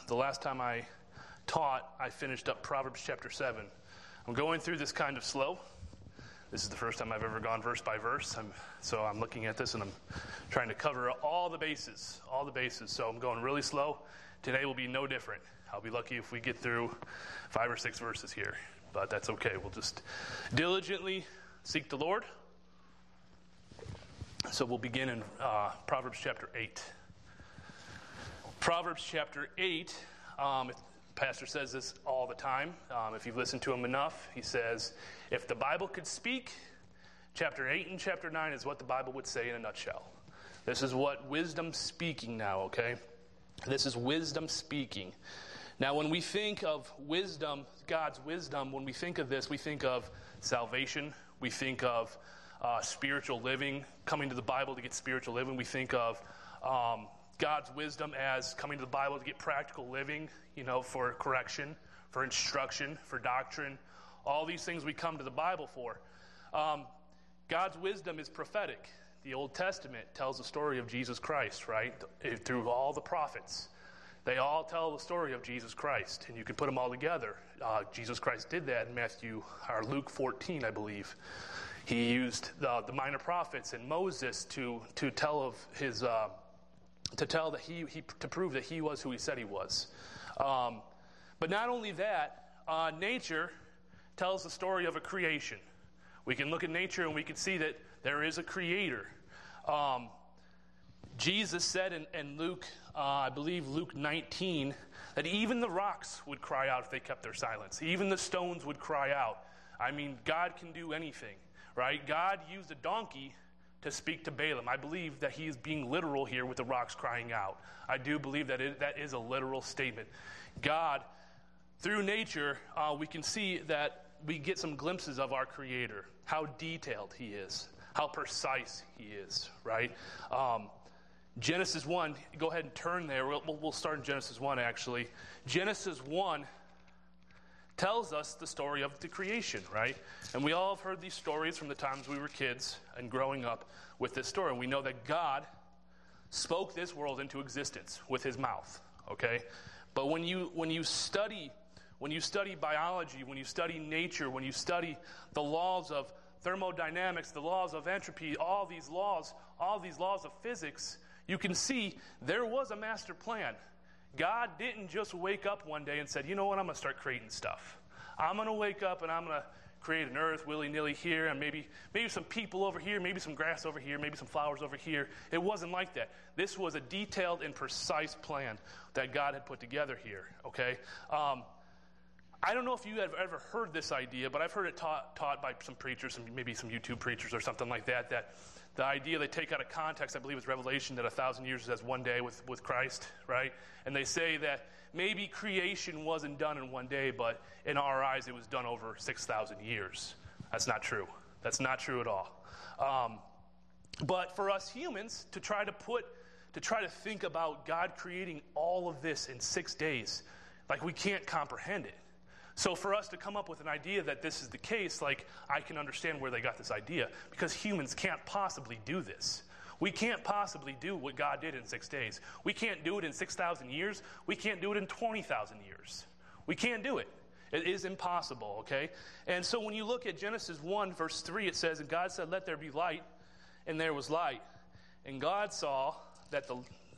The last time I taught, I finished up Proverbs chapter 7. I'm going through this kind of slow. This is the first time I've ever gone verse by verse. So I'm looking at this and I'm trying to cover all the bases. So I'm going really slow. Today will be no different. I'll be lucky if we get through 5 or 6 verses here, but that's okay. We'll just diligently seek the Lord. So we'll begin in Proverbs chapter 8. Proverbs chapter 8, Pastor says this all the time. If you've listened to him enough, he says, if the Bible could speak, chapter 8 and chapter 9 is what the Bible would say in a nutshell. This is what wisdom speaking now, okay? This is wisdom speaking. Now, when we think of wisdom, God's wisdom, when we think of this, we think of salvation. We think of spiritual living, coming to the Bible to get spiritual living. We think of God's wisdom as coming to the Bible to get practical living, for correction, for instruction, for doctrine. All these things we come to the Bible for. God's wisdom is prophetic. The Old Testament tells the story of Jesus Christ, right? Through all the prophets. They all tell the story of Jesus Christ, and you can put them all together. Jesus Christ did that in Luke 14, I believe. He used the minor prophets and Moses to tell of his to prove that he was who he said he was. But not only that, nature tells the story of a creation. We can look at nature and we can see that there is a creator. Jesus said in Luke, I believe Luke 19, that even the rocks would cry out if they kept their silence. Even the stones would cry out. I mean, God can do anything, right? God used a donkey to speak to Balaam. I believe that he is being literal here with the rocks crying out. I do believe that that is a literal statement. God, through nature, we can see that we get some glimpses of our Creator, how detailed He is, how precise He is, right? Genesis 1, go ahead and turn there. We'll start in Genesis 1, actually. Genesis 1 tells us the story of the creation, right? And we all have heard these stories from the times we were kids and growing up with this story. And we know that God spoke this world into existence with His mouth, okay? But when you study biology, when you study nature, when you study the laws of thermodynamics, the laws of entropy, all these laws of physics, you can see there was a master plan. God didn't just wake up one day and said, you know what, I'm going to start creating stuff. I'm going to wake up and I'm going to create an earth willy-nilly here, and maybe some people over here, maybe some grass over here, maybe some flowers over here. It wasn't like that. This was a detailed and precise plan that God had put together here, okay? I don't know if you have ever heard this idea, but I've heard it taught by some preachers, maybe some YouTube preachers or something like that the idea they take out of context, I believe it's Revelation, that 1,000 years is as one day with Christ, right? And they say that maybe creation wasn't done in one day, but in our eyes it was done over 6,000 years. That's not true. That's not true at all. But for us humans to try to think about God creating all of this in 6 days, like we can't comprehend it. So for us to come up with an idea that this is the case, like I can understand where they got this idea, because humans can't possibly do this. We can't possibly do what God did in 6 days. We can't do it in 6,000 years. We can't do it in 20,000 years. We can't do it. It is impossible, okay? And so when you look at Genesis 1, verse 3, it says, and God said, let there be light, and there was light. And God saw that the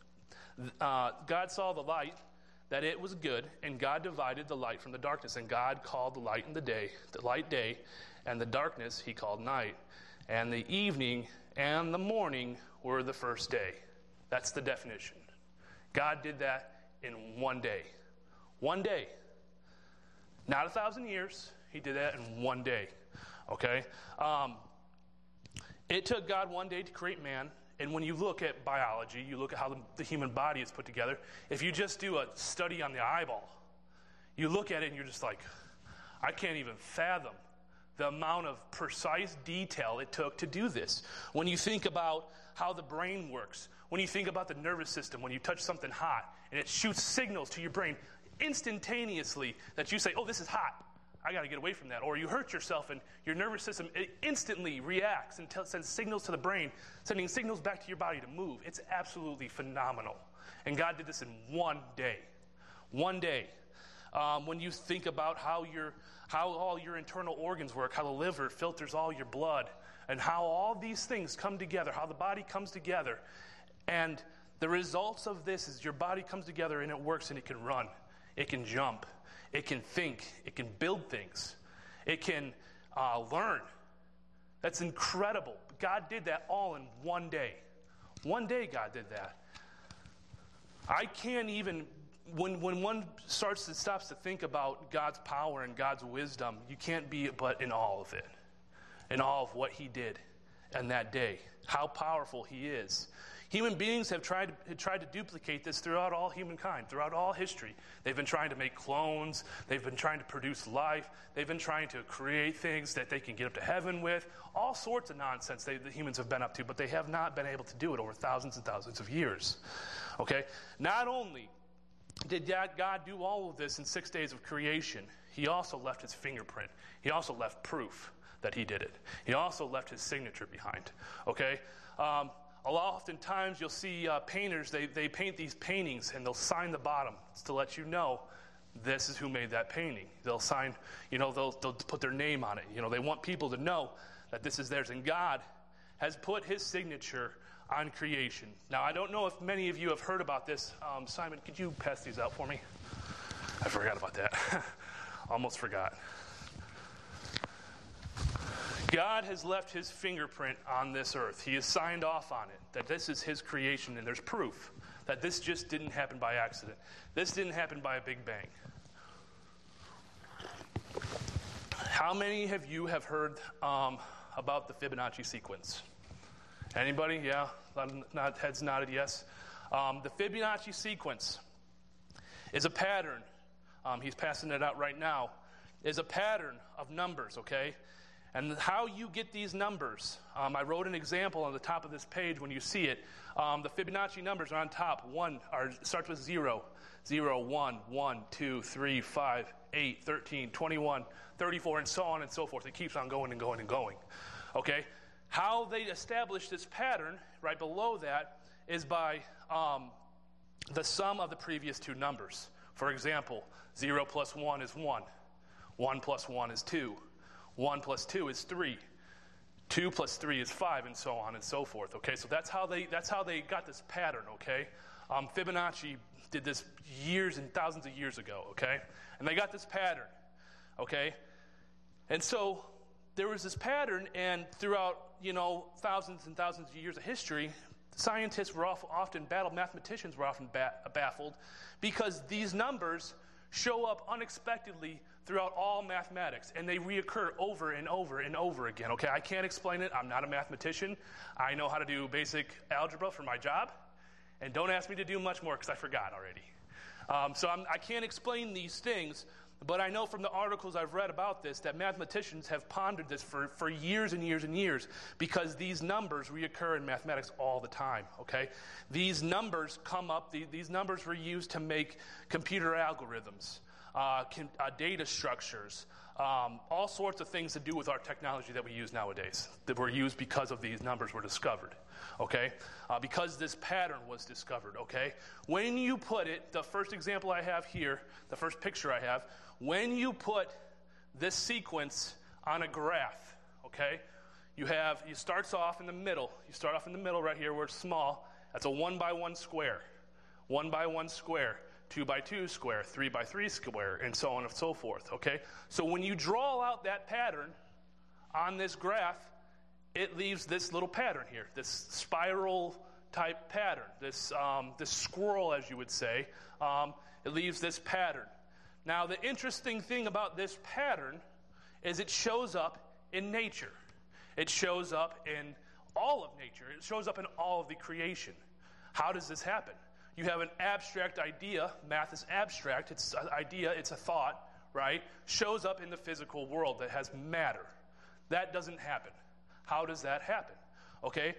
light, that it was good, and God divided the light from the darkness. And God called the light day, and the darkness He called night. And the evening and the morning were the first day. That's the definition. God did that in one day. One day. Not 1,000 years. He did that in one day. Okay? It took God one day to create man. And when you look at biology, you look at how the human body is put together, if you just do a study on the eyeball, you look at it and you're just like, I can't even fathom the amount of precise detail it took to do this. When you think about how the brain works, when you think about the nervous system, when you touch something hot and it shoots signals to your brain instantaneously that you say, oh, this is hot. I got to get away from that. Or you hurt yourself and your nervous system instantly reacts and sends signals to the brain, sending signals back to your body to move. It's absolutely phenomenal. And God did this in one day. One day. When you think about how all your internal organs work, how the liver filters all your blood, and how all these things come together, how the body comes together. And the results of this is your body comes together and it works, and it can run, it can jump, it can think, it can build things, it can learn. That's incredible. God did that all in one day. One day God did that. I can't even, when one stops to think about God's power and God's wisdom, you can't be but in awe of it, in awe of what he did in that day, how powerful he is. Human beings have tried to duplicate this throughout all humankind, throughout all history. They've been trying to make clones. They've been trying to produce life. They've been trying to create things that they can get up to heaven with. All sorts of nonsense the humans have been up to, but they have not been able to do it over thousands and thousands of years. Okay? Not only did God do all of this in 6 days of creation, he also left his fingerprint. He also left proof that he did it. He also left his signature behind. Okay? Oftentimes you'll see painters, they paint these paintings and they'll sign the bottom to let you know this is who made that painting. They'll sign, they'll put their name on it. They want people to know that this is theirs. And God has put his signature on creation. Now, I don't know if many of you have heard about this. Simon, could you pass these out for me? I forgot about that. Almost forgot. God has left his fingerprint on this earth. He has signed off on it, that this is his creation, and there's proof that this just didn't happen by accident. This didn't happen by a big bang. How many of you have heard about the Fibonacci sequence? Anybody? Yeah? Heads nodded yes. The Fibonacci sequence is a pattern. He's passing it out right now. Is a pattern of numbers, okay? And how you get these numbers, I wrote an example on the top of this page when you see it. The Fibonacci numbers are on top. Starts with 0. 0, 1, 1, 2, 3, 5, 8, 13, 21, 34, and so on and so forth. It keeps on going and going and going. Okay? How they establish this pattern, right below that, is by the sum of the previous two numbers. For example, 0 plus 1 is 1. 1 plus 1 is 2. 1 plus 2 is 3. 2 plus 3 is 5, and so on and so forth. Okay, so that's how they got this pattern. Okay, Fibonacci did this years and thousands of years ago. Okay, and they got this pattern. Okay, and so there was this pattern, and throughout thousands and thousands of years of history, scientists were often baffled, mathematicians were often baffled, because these numbers show up unexpectedly throughout all mathematics, and they reoccur over and over and over again. Okay, I can't explain it. I'm not a mathematician. I know how to do basic algebra for my job, and don't ask me to do much more because I forgot already. So I can't explain these things, but I know from the articles I've read about this that mathematicians have pondered this for years and years and years, because these numbers reoccur in mathematics all the time. Okay, these numbers come up. These numbers were used to make computer algorithms, data structures, all sorts of things to do with our technology that we use nowadays, that were used because of these numbers were discovered. Okay, because this pattern was discovered. Okay, when you put it, the first example I have here, the first picture I have, when you put this sequence on a graph, okay, it starts off in the middle. You start off in the middle right here where it's small. That's a 1 by 1 square. 1 by 1 square. 2 by 2 square. 3 by 3 square. And so on and so forth, okay? So when you draw out that pattern on this graph, it leaves this little pattern here, this spiral type pattern, this squirrel, as you would say. It leaves this pattern. Now, the interesting thing about this pattern is it shows up in nature. It shows up in all of nature. It shows up in all of the creation. How does this happen? You have an abstract idea. Math is abstract. It's an idea. It's a thought, right? Shows up in the physical world that has matter. That doesn't happen. How does that happen? Okay?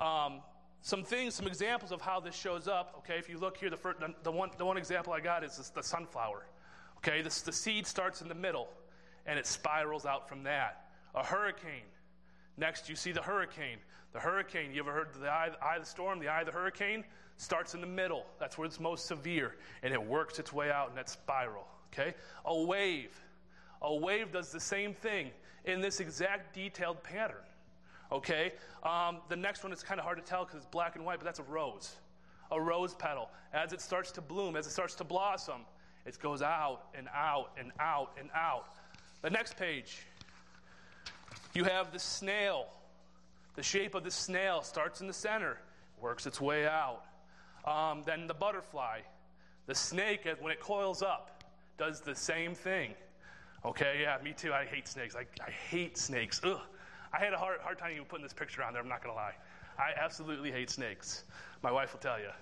Some examples of how this shows up. Okay, if you look here, the one example I got is the sunflower. Okay, the seed starts in the middle, and it spirals out from that. A hurricane Next, you see the hurricane. The hurricane, you ever heard of the eye of the storm, the eye of the hurricane? Starts in the middle. That's where it's most severe. And it works its way out in that spiral. Okay? A wave. A wave does the same thing in this exact detailed pattern. Okay? The next one is kind of hard to tell because it's black and white, but that's a rose. A rose petal. As it starts to bloom, as it starts to blossom, it goes out and out and out and out. The next page, you have the snail. The shape of the snail starts in the center, works its way out. Then the butterfly. The snake, when it coils up, does the same thing. Okay, yeah, me too. I hate snakes. I hate snakes. Ugh. I had a hard time even putting this picture on there, I'm not going to lie. I absolutely hate snakes. My wife will tell you.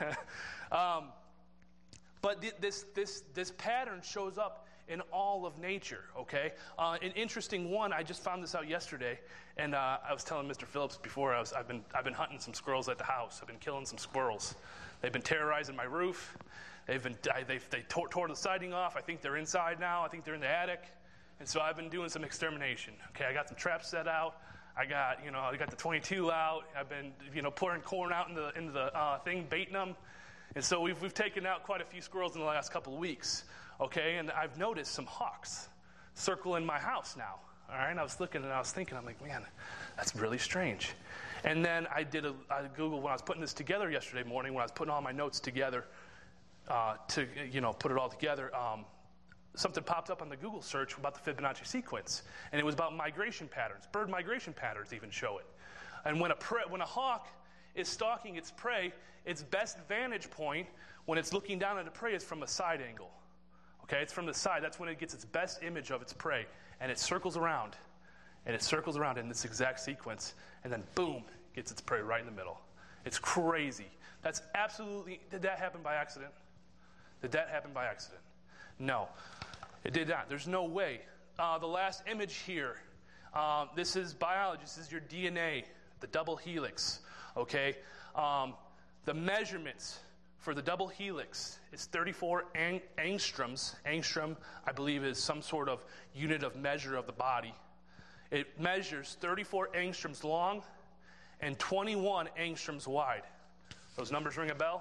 But this pattern shows up in all of nature, okay? An interesting one, I just found this out yesterday, and I was telling Mr. Phillips before, I've been hunting some squirrels at the house. I've been killing some squirrels. They've been terrorizing my roof. They tore the siding off. I think they're inside now. I think they're in the attic. And so I've been doing some extermination. Okay, I got some traps set out. I got the 22 out. I've been, pouring corn out into the thing, baiting them. And so we've taken out quite a few squirrels in the last couple of weeks. Okay, and I've noticed some hawks circling my house now. All right, and I was looking and I was thinking, I'm like, man, that's really strange. And then I did a Google when I was putting this together yesterday morning, when I was putting all my notes together to put it all together. Something popped up on the Google search about the Fibonacci sequence, and it was about migration patterns. Bird migration patterns even show it. And when a hawk is stalking its prey, its best vantage point when it's looking down at a prey is from a side angle. Okay, it's from the side. That's when it gets its best image of its prey, and it circles around, in this exact sequence, and then boom, gets its prey right in the middle. It's crazy. That's absolutely. Did that happen by accident? Did that happen by accident? No. It did not. There's no way. The last image here, this is biology. This is your DNA, the double helix, okay? The measurements for the double helix is 34 angstroms. Angstrom, I believe, is some sort of unit of measure of the body. It measures 34 angstroms long and 21 angstroms wide. Those numbers ring a bell?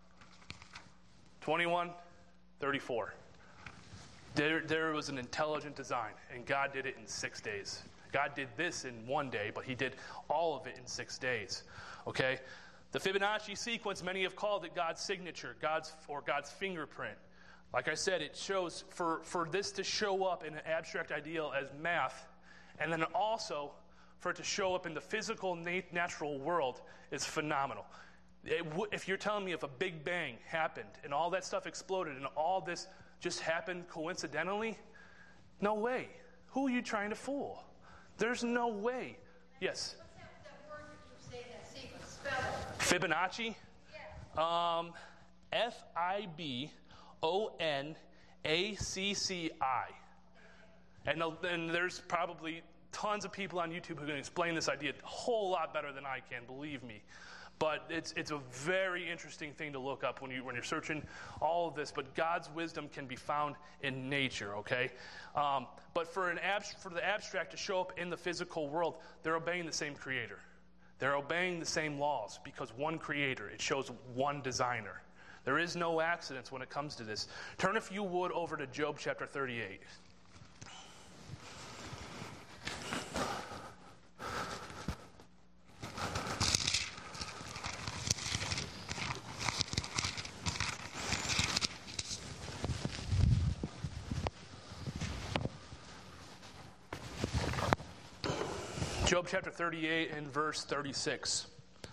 21, 34. There was an intelligent design, and God did it in 6 days. God did this in 1 day, but he did all of it in 6 days. Okay? The Fibonacci sequence, many have called it God's signature, God's fingerprint. Like I said, it shows, for this to show up in an abstract ideal as math, and then also for it to show up in the physical natural world is phenomenal. If you're telling me if a Big Bang happened and all that stuff exploded and all this just happened coincidentally, no way. Who are you trying to fool? There's no way. Yes? What's that word that you say, that sequence? Spell it. Fibonacci? Yeah. Fibonacci. And there's probably tons of people on YouTube who can explain this idea a whole lot better than I can, believe me. But it's a very interesting thing to look up when you're searching all of this. But God's wisdom can be found in nature, okay? But for the abstract to show up in the physical world, they're obeying the same creator. They're obeying the same laws because one creator. It shows one designer. There is no accidents when it comes to this. Turn, if you would, over to Job chapter 38. Job chapter 38 and verse 36.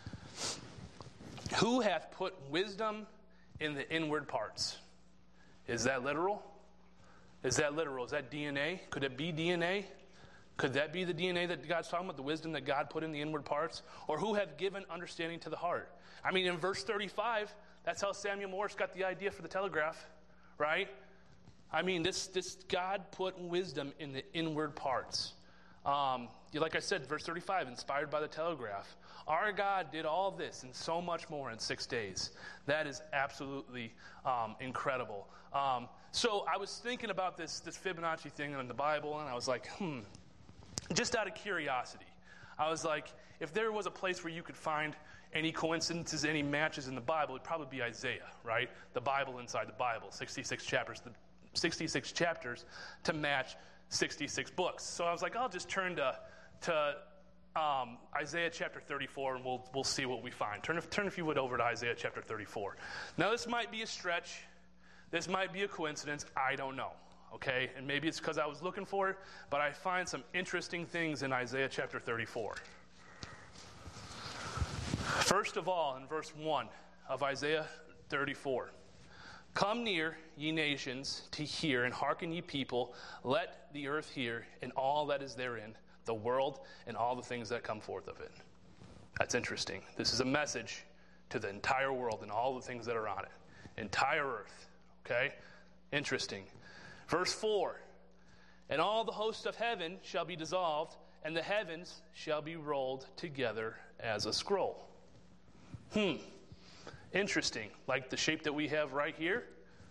Who hath put wisdom in the inward parts? Is that literal? Is that literal? Is that DNA? Could it be DNA? Could that be the DNA that God's talking about, the wisdom that God put in the inward parts? Or who hath given understanding to the heart? I mean, in verse 35, that's how Samuel Morse got the idea for the telegraph, right? I mean, this God put wisdom in the inward parts. Like I said, verse 35, inspired by the telegraph. Our God did all this and so much more in 6 days. That is absolutely incredible. So I was thinking about this Fibonacci thing in the Bible, and I was like, just out of curiosity, I was like, if there was a place where you could find any coincidences, any matches in the Bible, it'd probably be Isaiah, right? The Bible inside the Bible, 66 chapters to match 66 books. So I was like, I'll just turn to Isaiah chapter 34, and we'll see what we find. Turn if you would over to Isaiah chapter 34. Now this might be a stretch. This might be a coincidence. I don't know. Okay, and maybe it's because I was looking for it, but I find some interesting things in Isaiah chapter 34. First of all, in verse 1 of Isaiah 34, come near, ye nations, to hear, and hearken, ye people. Let the earth hear, and all that is therein, the world, and all the things that come forth of it. That's interesting. This is a message to the entire world and all the things that are on it. Entire earth. Okay? Interesting. Verse 4, and all the hosts of heaven shall be dissolved, and the heavens shall be rolled together as a scroll. Interesting. Like the shape that we have right here?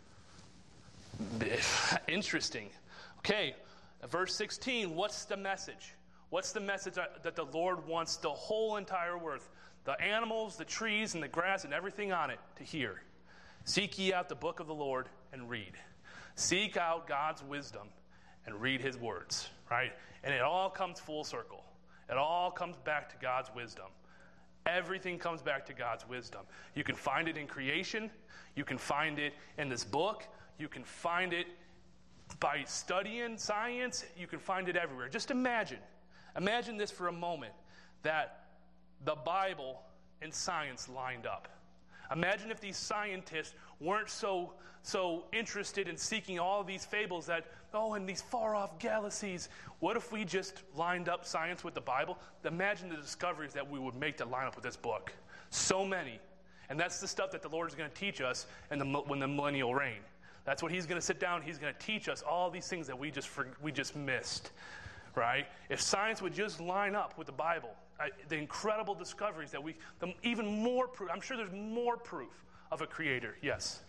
Interesting. Okay, verse 16, what's the message? What's the message that the Lord wants the whole entire earth, the animals, the trees, and the grass, and everything on it to hear? Seek ye out the book of the Lord and read. Seek out God's wisdom and read his words, right? And it all comes full circle. It all comes back to God's wisdom. Everything comes back to God's wisdom. You can find it in creation. You can find it in this book. You can find it by studying science. You can find it everywhere. Just imagine this for a moment, that the Bible and science lined up. Imagine if these scientists weren't so interested in seeking all these fables that, in these far-off galaxies. What if we just lined up science with the Bible? Imagine the discoveries that we would make to line up with this book. So many. And that's the stuff that the Lord is going to teach us when the millennial reign. That's what he's going to sit down. He's going to teach us all these things that we just missed. Right? If science would just line up with the Bible, the incredible discoveries that even more proof. I'm sure there's more proof of a creator. Yes.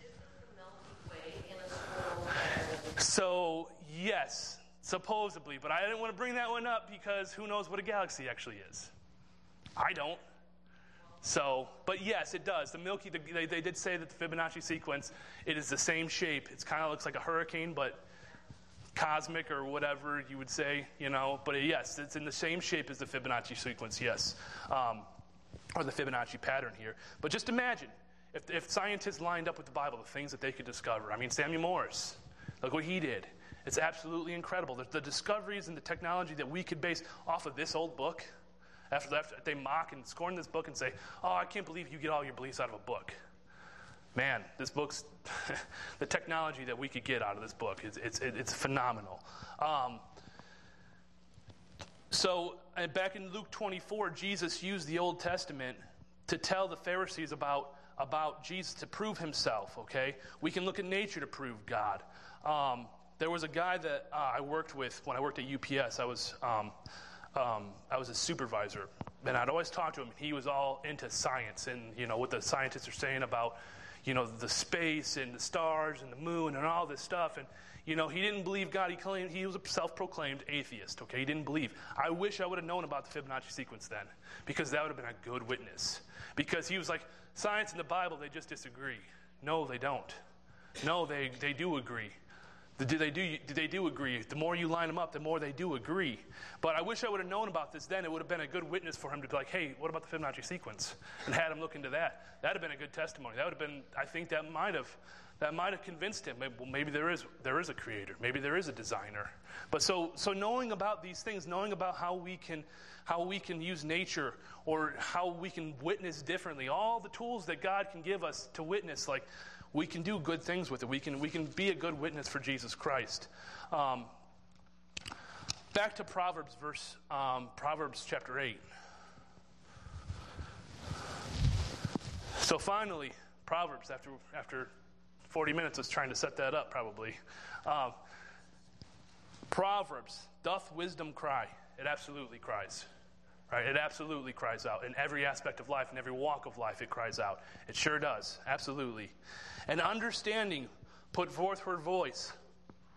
So, yes, supposedly. But I didn't want to bring that one up because who knows what a galaxy actually is? I don't. So, but yes, it does. The Milky, they did say that the Fibonacci sequence, it is the same shape. It kind of looks like a hurricane, but cosmic or whatever you would say, But yes, it's in the same shape as the Fibonacci sequence, yes. Or the Fibonacci pattern here. But just imagine, if scientists lined up with the Bible, the things that they could discover. I mean, Samuel Morse, look what he did. It's absolutely incredible. The discoveries and the technology that we could base off of this old book, after they mock and scorn this book and say, I can't believe you get all your beliefs out of a book. Man, this book's, the technology that we could get out of this book, it's phenomenal. So back in Luke 24, Jesus used the Old Testament to tell the Pharisees about Jesus to prove himself, okay? We can look at nature to prove God. There was a guy that I worked with when I worked at UPS. I was a supervisor, and I'd always talk to him. He was all into science and, what the scientists are saying about, the space and the stars and the moon and all this stuff. And, he didn't believe God. He was a self-proclaimed atheist, okay? He didn't believe. I wish I would have known about the Fibonacci sequence then, because that would have been a good witness. Because he was like, science and the Bible, they just disagree. No, they don't. No, they do agree. They do agree. The more you line them up, the more they do agree. But I wish I would have known about this then. It would have been a good witness for him to be like, hey, what about the Fibonacci sequence? And had him look into that. That would have been a good testimony. That would have been, I think that might have convinced him. Maybe there is a creator. Maybe there is a designer. But so knowing about these things, knowing about how we can use nature or how we can witness differently, all the tools that God can give us to witness, like, we can do good things with it. We can be a good witness for Jesus Christ. Back to Proverbs, Proverbs chapter 8. So finally, Proverbs, after 40 minutes of trying to set that up, probably. Proverbs, doth wisdom cry? It absolutely cries. Right? It absolutely cries out. In every aspect of life, in every walk of life, it cries out. It sure does. Absolutely. And understanding put forth her voice.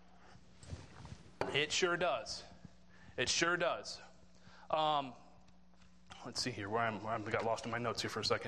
It sure does. It sure does. let's see here, I got lost in my notes here for a second.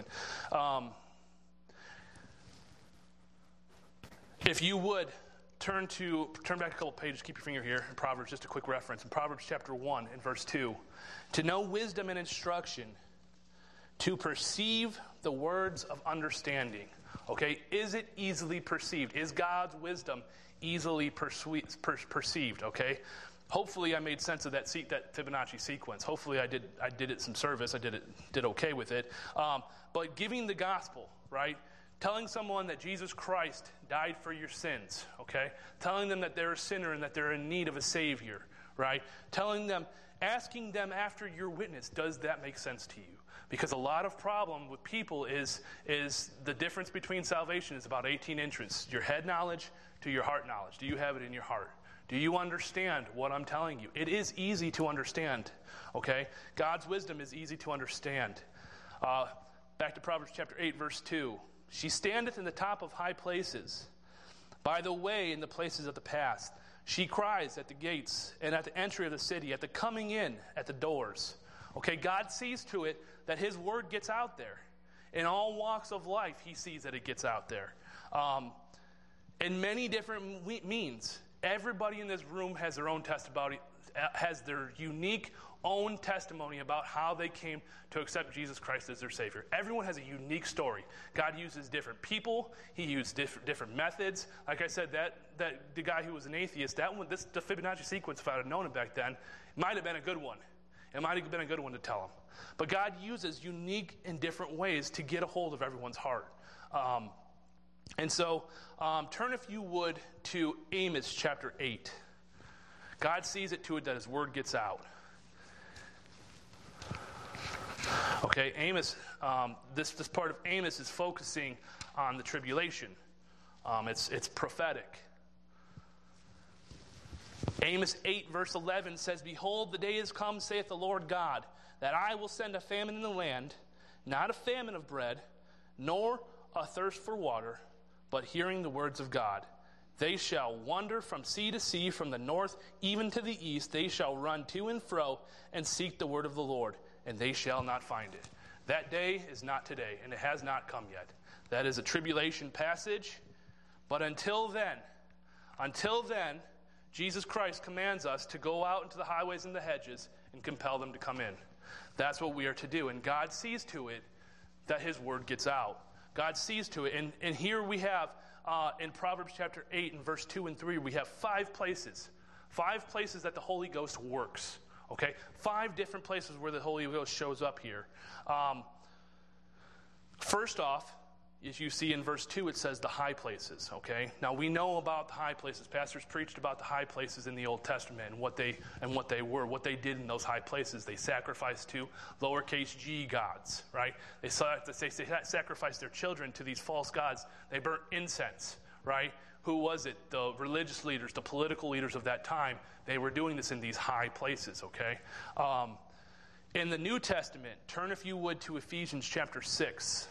If you would turn back a couple pages, keep your finger here in Proverbs, just a quick reference. In Proverbs chapter 1 and verse 2, to know wisdom and instruction, to perceive the words of understanding. Okay, is it easily perceived? Is God's wisdom easily perceived? Okay, hopefully I made sense of that Fibonacci sequence. Hopefully I did it some service. I did okay with it. But giving the gospel, right? Telling someone that Jesus Christ died for your sins, okay? Telling them that they're a sinner and that they're in need of a Savior, right? Asking them after your witness, does that make sense to you? Because a lot of problem with people is the difference between salvation is about 18 inches. Your head knowledge to your heart knowledge. Do you have it in your heart? Do you understand what I'm telling you? It is easy to understand, okay? God's wisdom is easy to understand. Back to Proverbs chapter 8, verse 2. She standeth in the top of high places, by the way in the places of the path. She cries at the gates and at the entry of the city, at the coming in, at the doors. Okay, God sees to it that his word gets out there. In all walks of life, he sees that it gets out there. In many different means. Everybody in this room has their own testimony, has their unique own testimony about how they came to accept Jesus Christ as their Savior. Everyone has a unique story. God uses different people. He used different methods. Like I said, that the guy who was an atheist, the Fibonacci sequence, if I had known it back then, might have been a good one. It might have been a good one to tell him. But God uses unique and different ways to get a hold of everyone's heart. And so, turn, if you would, to Amos chapter 8. God sees it to it that his word gets out. Okay, Amos, this part of Amos is focusing on the tribulation. It's prophetic. Amos 8, verse 11 says, Behold, the day is come, saith the Lord God, that I will send a famine in the land, not a famine of bread, nor a thirst for water, but hearing the words of God. They shall wander from sea to sea, from the north even to the east. They shall run to and fro and seek the word of the Lord, and they shall not find it. That day is not today, and it has not come yet. That is a tribulation passage. But until then, Jesus Christ commands us to go out into the highways and the hedges and compel them to come in. That's what we are to do. And God sees to it that his word gets out. God sees to it. And here we have, in Proverbs chapter 8 and verse 2 and 3, we have 5 places. 5 places that the Holy Ghost works. Okay? 5 different places where the Holy Ghost shows up here. First off, as you see in verse 2, it says the high places, okay? Now, we know about the high places. Pastors preached about the high places in the Old Testament and what they were, what they did in those high places. They sacrificed to lowercase g gods, right? They sacrificed their children to these false gods. They burnt incense, right? Who was it? The religious leaders, the political leaders of that time. They were doing this in these high places, okay? In the New Testament, turn, if you would, to Ephesians chapter 6.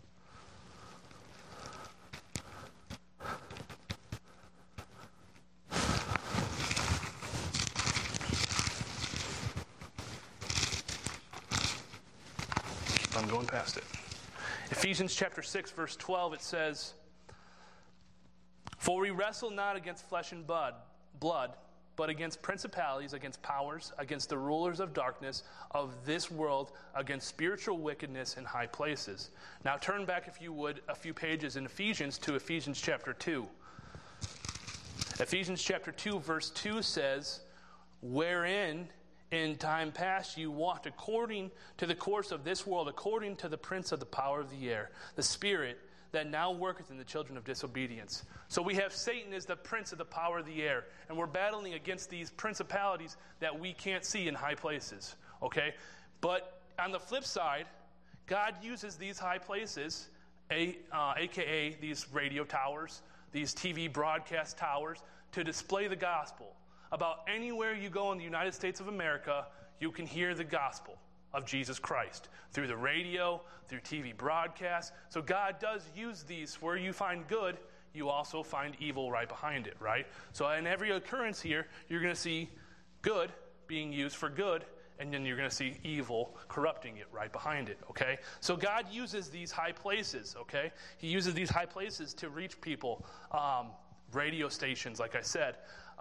I'm going past it. Ephesians chapter 6, verse 12, it says, For we wrestle not against flesh and blood, but against principalities, against powers, against the rulers of darkness of this world, against spiritual wickedness in high places. Now turn back, if you would, a few pages in Ephesians to Ephesians chapter 2. Ephesians chapter 2, verse 2 says, Wherein in time past you walked according to the course of this world, according to the prince of the power of the air, the spirit that now worketh in the children of disobedience. So we have Satan as the prince of the power of the air, and we're battling against these principalities that we can't see in high places, okay? But on the flip side, God uses these high places, aka these radio towers, these TV broadcast towers, to display the gospel. About anywhere you go in the United States of America, you can hear the gospel of Jesus Christ through the radio, through TV broadcasts. So God does use these. Where you find good, you also find evil right behind it, right? So in every occurrence here, you're going to see good being used for good and then you're going to see evil corrupting it right behind it, okay? So God uses these high places, okay? He uses these high places to reach people, radio stations, like I said.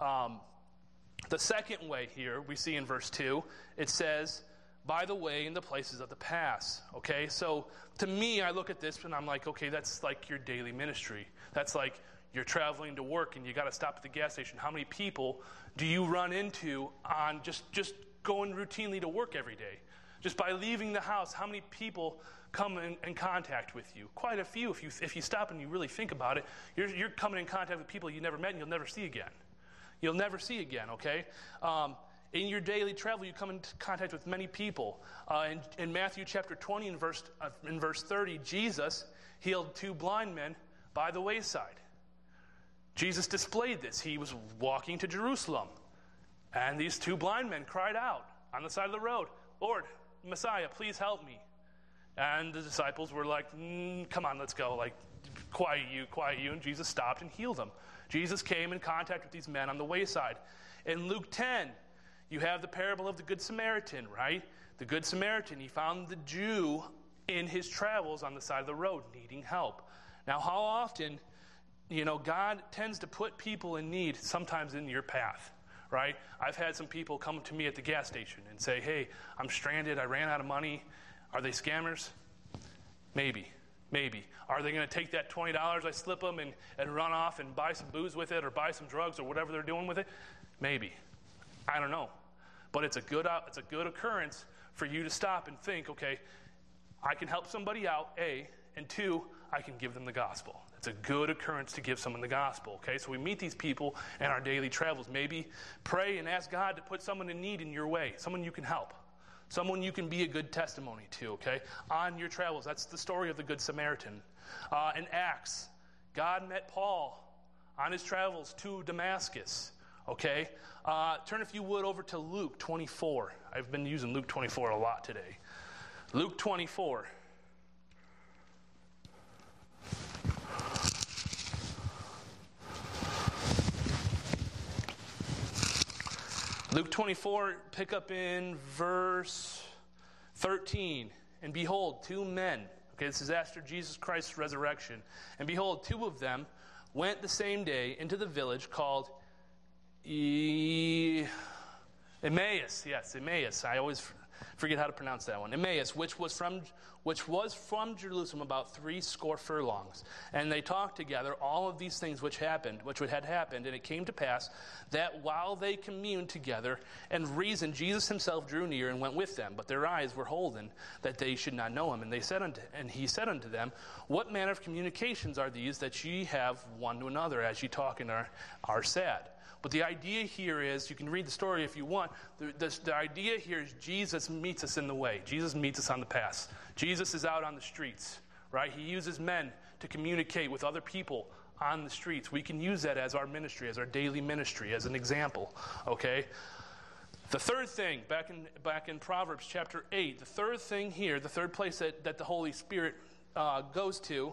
The second way here, we see in verse 2, it says, by the way, in the places of the pass, okay? So to me, I look at this and I'm like, okay, that's like your daily ministry. That's like you're traveling to work and you got to stop at the gas station. How many people do you run into on just going routinely to work every day? Just by leaving the house, how many people come in contact with you? Quite a few. If you stop and you really think about it, you're coming in contact with people you never met and you'll never see again. You'll never see again, okay? In your daily travel, you come into contact with many people. In Matthew chapter 20, in verse 30, Jesus healed 2 blind men by the wayside. Jesus displayed this. He was walking to Jerusalem, and these 2 blind men cried out on the side of the road, Lord, Messiah, please help me. And the disciples were like, come on, let's go. Like, quiet you. And Jesus stopped and healed them. Jesus came in contact with these men on the wayside. In Luke 10, you have the parable of the Good Samaritan, right? The Good Samaritan, he found the Jew in his travels on the side of the road needing help. Now, how often, God tends to put people in need sometimes in your path, right? I've had some people come to me at the gas station and say, hey, I'm stranded, I ran out of money. Are they scammers? Maybe. Are they going to take that $20 I slip them and run off and buy some booze with it or buy some drugs or whatever they're doing with it? Maybe. I don't know. But it's a good occurrence for you to stop and think, okay, I can help somebody out, A, and 2, I can give them the gospel. It's a good occurrence to give someone the gospel, okay? So we meet these people in our daily travels. Maybe pray and ask God to put someone in need in your way, someone you can help, someone you can be a good testimony to, okay? On your travels, that's the story of the Good Samaritan. In Acts, God met Paul on his travels to Damascus, okay? Turn, if you would, over to Luke 24. I've been using Luke 24 a lot today. Luke 24. Luke 24, pick up in verse 13. And behold, 2 men, okay, this is after Jesus Christ's resurrection. And behold, 2 of them went the same day into the village called Emmaus. Yes, Emmaus. I always forget how to pronounce that one. Emmaus, which was from Jerusalem about 70 furlongs. And they talked together all of these things which had happened. And it came to pass that while they communed together and reasoned, Jesus himself drew near and went with them. But their eyes were holden that they should not know him. And he said unto them, what manner of communications are these that ye have one to another as ye talk and are sad? But the idea here is, you can read the story if you want, the idea here is Jesus meets us in the way. Jesus meets us on the path. Jesus is out on the streets, right? He uses men to communicate with other people on the streets. We can use that as our ministry, as our daily ministry, as an example, okay? The third thing, back in Proverbs chapter 8, the third thing here, the third place that the Holy Spirit goes to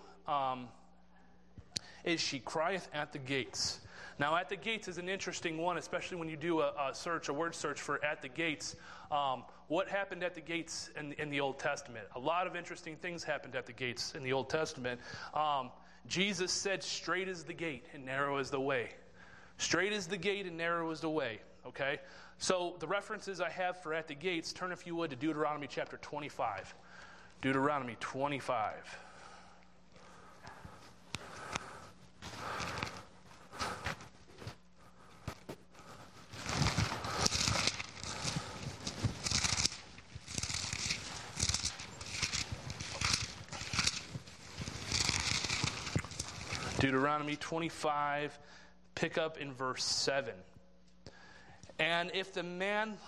is she crieth at the gates. Now, at the gates is an interesting one, especially when you do a word search for at the gates. What happened at the gates in the Old Testament? A lot of interesting things happened at the gates in the Old Testament. Jesus said, straight is the gate and narrow is the way. Straight is the gate and narrow is the way, okay? So the references I have for at the gates, turn if you would to Deuteronomy chapter 25. Deuteronomy 25. Deuteronomy 25, pick up in verse 7. And if the man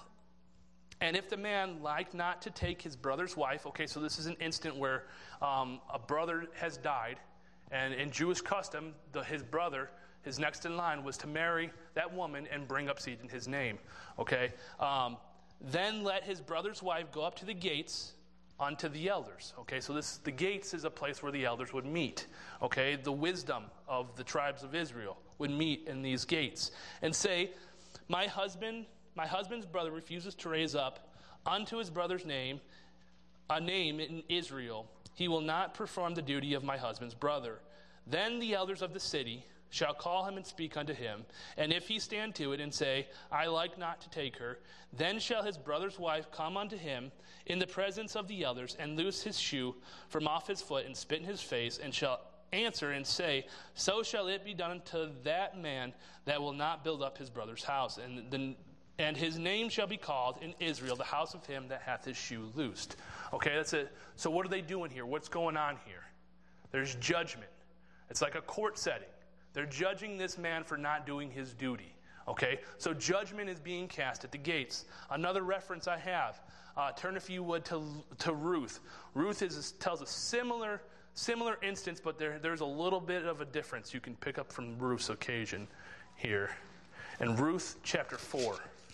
like not to take his brother's wife, okay, so this is an instant where a brother has died, and in Jewish custom, his brother, his next in line, was to marry that woman and bring up seed in his name, okay? Then let his brother's wife go up to the gates unto the elders. Okay, so the gates is a place where the elders would meet. Okay, the wisdom of the tribes of Israel would meet in these gates and say, my husband's brother refuses to raise up unto his brother's name, a name in Israel, he will not perform the duty of my husband's brother. Then the elders of the city shall call him and speak unto him. And if he stand to it and say, I like not to take her, then shall his brother's wife come unto him in the presence of the elders, and loose his shoe from off his foot, and spit in his face, and shall answer and say, so shall it be done unto that man that will not build up his brother's house. And his name shall be called in Israel, the house of him that hath his shoe loosed. Okay, that's it. So what are they doing here? What's going on here? There's judgment. It's like a court setting. They're judging this man for not doing his duty. Okay, so judgment is being cast at the gates. Another reference I have, turn if you would to Ruth. Ruth tells a similar instance, but there's a little bit of a difference you can pick up from Ruth's occasion here. In Ruth chapter 4.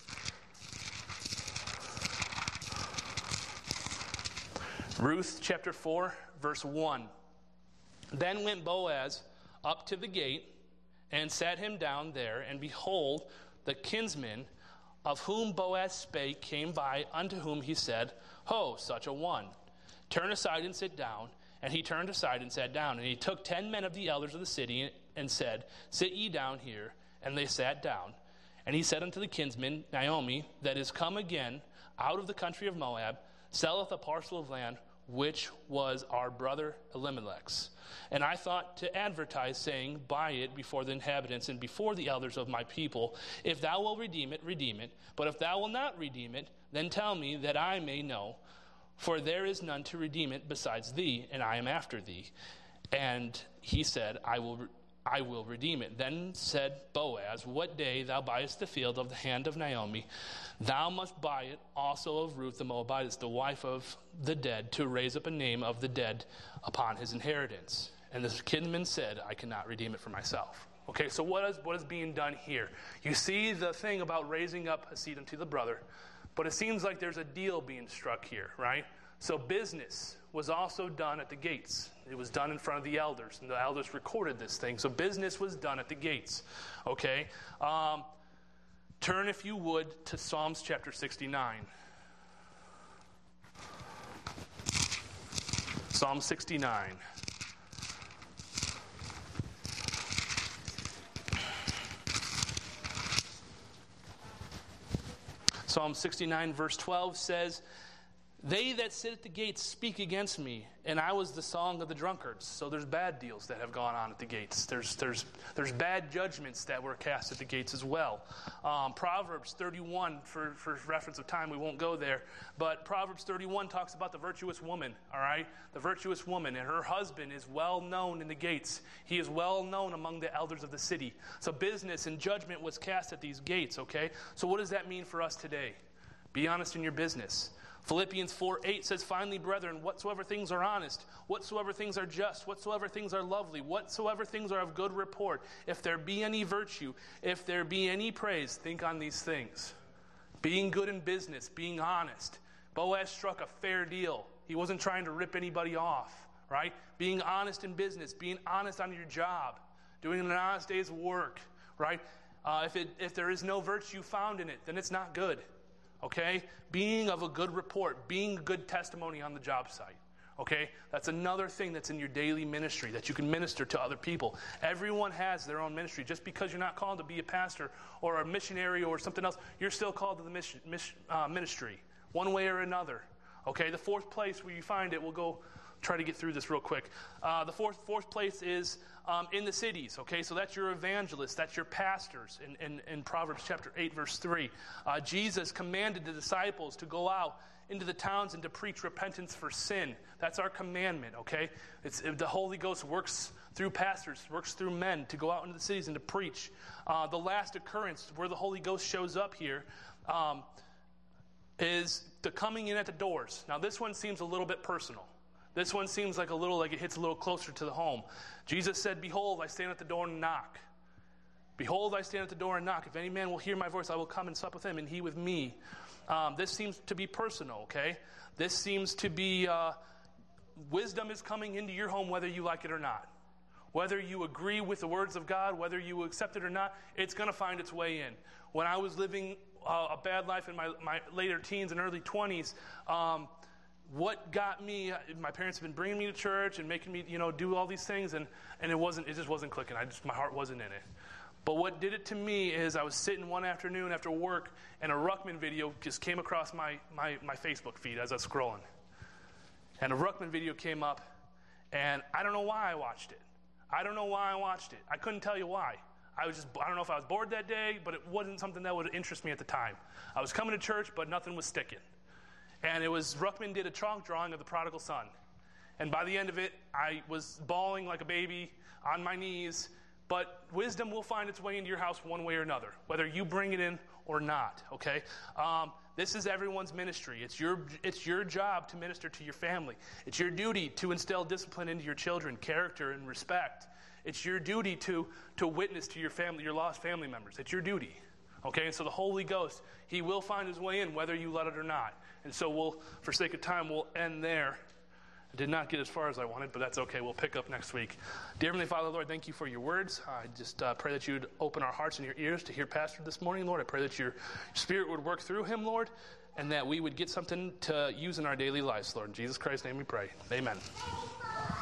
Ruth chapter 4, verse 1. Then went Boaz up to the gate, and sat him down there, and behold, the kinsman of whom Boaz spake came by, unto whom he said, Ho, such a one, turn aside and sit down. And he turned aside and sat down. And he took 10 men of the elders of the city, and said, Sit ye down here. And they sat down. And he said unto the kinsman, Naomi, that is come again out of the country of Moab, selleth a parcel of land, which was our brother Elimelech's. And I thought to advertise, saying, Buy it before the inhabitants and before the elders of my people. If thou wilt redeem it, redeem it. But if thou wilt not redeem it, then tell me, that I may know. For there is none to redeem it besides thee, and I am after thee. And he said, I will redeem it. Then said Boaz, What day thou buyest the field of the hand of Naomi, thou must buy it also of Ruth the Moabitess, the wife of the dead, to raise up a name of the dead upon his inheritance. And the kinsman said, I cannot redeem it for myself. Okay, so what is being done here? You see the thing about raising up a seed unto the brother, but it seems like there's a deal being struck here, right? So business was also done at the gates. It was done in front of the elders, and the elders recorded this thing. So business was done at the gates, okay? Turn, if you would, to Psalms chapter 69. Psalm 69. Psalm 69 verse 12 says, They that sit at the gates speak against me, and I was the song of the drunkards. So there's bad deals that have gone on at the gates. There's bad judgments that were cast at the gates as well. Proverbs 31, for reference of time, we won't go there. But Proverbs 31 talks about the virtuous woman, all right? The virtuous woman, and her husband is well known in the gates. He is well known among the elders of the city. So business and judgment was cast at these gates, okay? So what does that mean for us today? Be honest in your business. Philippians 4:8 says, Finally, brethren, whatsoever things are honest, whatsoever things are just, whatsoever things are lovely, whatsoever things are of good report, if there be any virtue, if there be any praise, think on these things. Being good in business, being honest. Boaz struck a fair deal. He wasn't trying to rip anybody off, right? Being honest in business, being honest on your job, doing an honest day's work, right? If there is no virtue found in it, then it's not good. Okay? Being of a good report, being a good testimony on the job site. Okay? That's another thing that's in your daily ministry, that you can minister to other people. Everyone has their own ministry. Just because you're not called to be a pastor or a missionary or something else, you're still called to the ministry, one way or another. Okay? The fourth place where you find it, we'll go try to get through this real quick. The fourth place is in the cities, okay? So that's your evangelists, that's your pastors in Proverbs chapter 8, verse 3. Jesus commanded the disciples to go out into the towns and to preach repentance for sin. That's our commandment, okay? The Holy Ghost works through pastors, works through men to go out into the cities and to preach. The last occurrence where the Holy Ghost shows up here is the coming in at the doors. Now this one seems a little bit personal. This one seems like it hits a little closer to the home. Jesus said, Behold, I stand at the door and knock. Behold, I stand at the door and knock. If any man will hear my voice, I will come and sup with him, and he with me. This seems to be personal, okay? This seems to be wisdom is coming into your home whether you like it or not. Whether you agree with the words of God, whether you accept it or not, it's going to find its way in. When I was living a bad life in my later teens and early 20s. What got me, my parents have been bringing me to church and making me, do all these things, and it just wasn't clicking. My heart wasn't in it. But what did it to me is I was sitting one afternoon after work, and a Ruckman video just came across my Facebook feed as I was scrolling. And a Ruckman video came up, and I don't know why I watched it. I couldn't tell you why. I don't know if I was bored that day, but it wasn't something that would interest me at the time. I was coming to church, but nothing was sticking. And Ruckman did a chalk drawing of the prodigal son. And by the end of it, I was bawling like a baby on my knees. But wisdom will find its way into your house one way or another, whether you bring it in or not, okay? This is everyone's ministry. It's your job to minister to your family. It's your duty to instill discipline into your children, character and respect. It's your duty to witness to your family, your lost family members. It's your duty, okay? And so the Holy Ghost, he will find his way in whether you let it or not. And so for sake of time, we'll end there. I did not get as far as I wanted, but that's okay. We'll pick up next week. Dear Heavenly Father, Lord, thank you for your words. I just pray that you would open our hearts and your ears to hear Pastor this morning, Lord. I pray that your Spirit would work through him, Lord, and that we would get something to use in our daily lives, Lord. In Jesus Christ's name we pray. Amen.